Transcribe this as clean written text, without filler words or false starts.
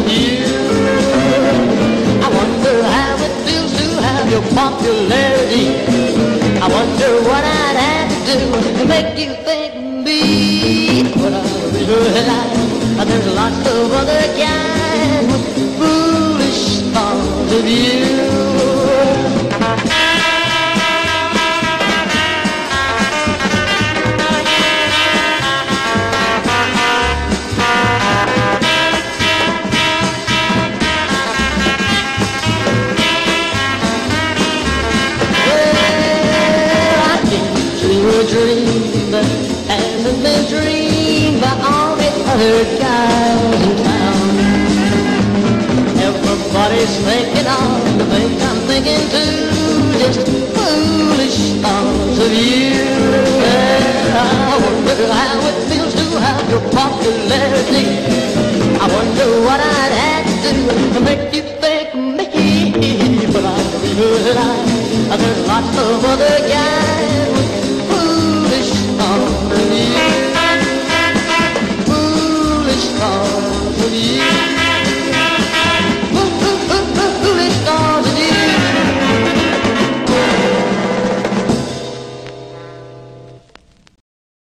of you. I wonder how it feels to have your popularity. I wonder what I'd have to do to make you think me. But I realize there's lots of other guys with foolish thoughts of you. A dream that hasn't been dreamed by all the other guys in town. Everybody's thinking of the things I'm thinking too, just foolish thoughts of you. I wonder how it feels to have your popularity. I wonder what I'd have to do to make you think me. But I realize there's lots of other guys